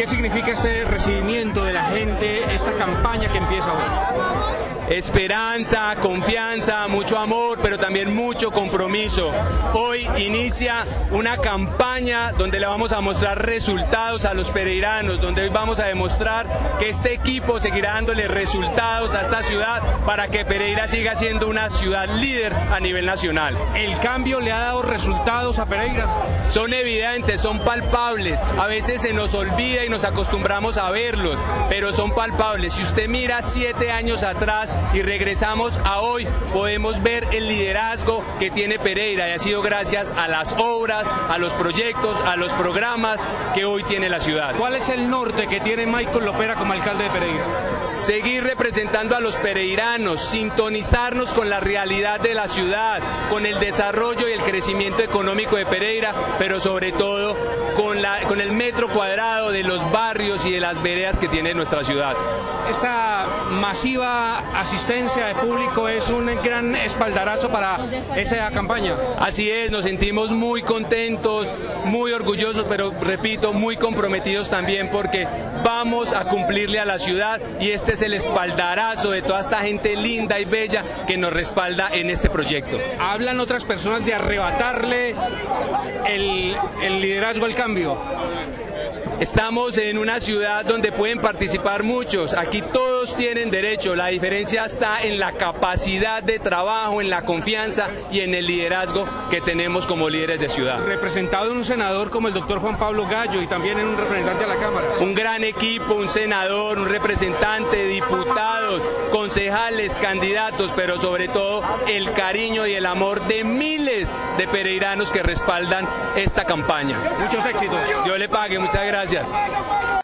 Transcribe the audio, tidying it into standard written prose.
¿Qué significa este recibimiento de la gente, esta campaña que empieza hoy? Esperanza, confianza, mucho amor, pero también mucho compromiso. Hoy inicia una campaña donde le vamos a mostrar resultados a los pereiranos, donde hoy vamos a demostrar que este equipo seguirá dándole resultados a esta ciudad para que Pereira siga siendo una ciudad líder a nivel nacional. ¿El cambio le ha dado resultados a Pereira? Son evidentes, son palpables. A veces se nos olvida y nos acostumbramos a verlos, pero son palpables. Si usted mira 7 años atrás y regresamos a hoy, podemos ver el liderazgo que tiene Pereira, y ha sido gracias a las obras, a los proyectos, a los programas que hoy tiene la ciudad. ¿Cuál es el norte que tiene Michael Lopera como alcalde de Pereira? Seguir representando a los pereiranos, sintonizarnos con la realidad de la ciudad, con el desarrollo y el crecimiento económico de Pereira, pero sobre todo con el metro cuadrado de los barrios y de las veredas que tiene nuestra ciudad. Esta masiva asistencia de público es un gran espaldarazo para esa campaña. Así es, nos sentimos muy contentos, muy orgullosos, pero repito, muy comprometidos también, porque vamos a cumplirle a la ciudad, y este es el espaldarazo de toda esta gente linda y bella que nos respalda en este proyecto. Hablan otras personas de arrebatarle el liderazgo al cambio. Estamos en una ciudad donde pueden participar muchos, aquí todos tienen derecho, la diferencia está en la capacidad de trabajo, en la confianza y en el liderazgo que tenemos como líderes de ciudad. Representado en un senador como el doctor Juan Pablo Gallo y también en un representante a la Cámara. Un gran equipo, un senador, un representante, diputados, concejales, candidatos, pero sobre todo el cariño y el amor de miles de pereiranos que respaldan esta campaña. Muchos éxitos. Dios le pague, muchas gracias.